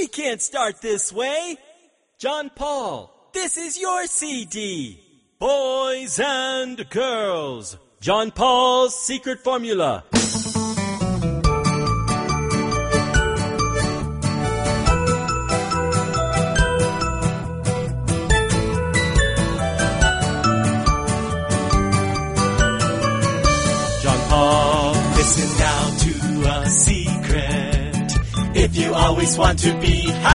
We can't start this way. John Paul, this is your CD. Boys and girls, John Paul's secret formula. John Paul, listen now to a secret. If you always want to be